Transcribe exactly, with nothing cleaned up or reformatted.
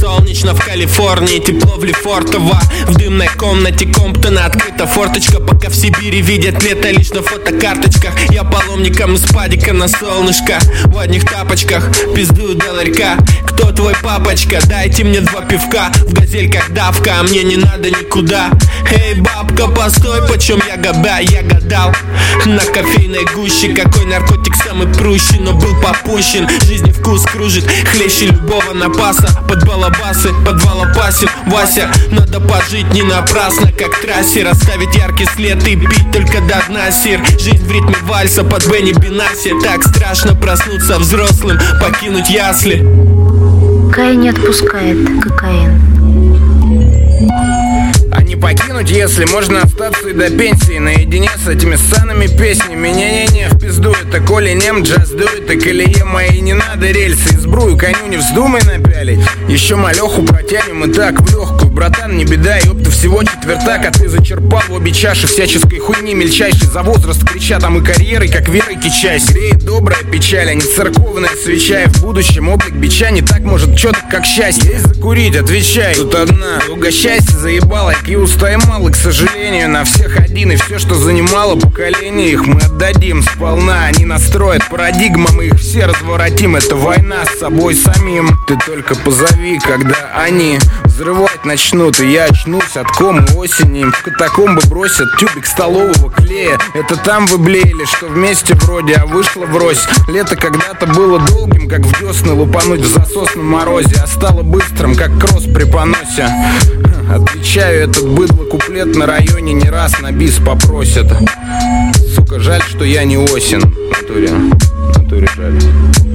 солнечно в Калифорнии, тепло в Лефортово. В дымной комнате Комптона открыта форточка, пока в Сибири видят лето лишь на фотокарточках. Я паломником из падика на солнышко, в одних тапочках пиздую до ларька. Кто твой папочка? Дайте мне два пивка. В газельках давка, а мне не надо никуда. Эй, бабка, постой, почем я года? Я гадал на кофейной гуще, какой наркотик самый прущий, но был попущен. Жизни вкус кружит, хлеще любого напаса. Под балабасы, подвал опасен. Вася, надо пожить не напрасно, как трассер. Оставить яркий след и пить только до дна, сир. Жизнь в ритме вальса под Бенни Бенаси. Так страшно проснуться взрослым, покинуть ясли. Кай не отпускает кокаин. А не покинуть, если можно остаться и до пенсии наедине с этими ссаными песнями. Не-не-не, в пизду это, коли нем джаз дует, и колее мои не надо рельсы. И сбрую коню не вздумай напялить, еще малеху протянем и так в легкую. Братан, не беда, ёпта, всего четвертак, а ты зачерпал в обе чаши всяческой хуйни мельчайшей. За возраст крича там и карьерой, как верой кичась. Греет добрая печаль, а не церковная свеча. И в будущем облик бича не так может четко, как счастье. Есть закурить, отвечай, тут одна. Угощайся, заебала, и устай мало, к сожалению. На всех один, и все, что занимало поколение, их мы отдадим сполна. Они настроят парадигмы, мы их все разворотим. Это война с собой самим. Ты только позови, когда они взрывать начнут, и я очнусь от комы осени. В катакомбы бросят тюбик столового клея. Это там вы блеяли, что вместе вроде, а вышло врозь. Лето когда-то было долгим, как в весны лупануть в засосном морозе, а стало быстрым, как кросс при поносе. Отвечаю, этот быдло куплет на районе не раз на бис попросят. Сука, жаль, что я не осень. В натуре, в натуре жаль.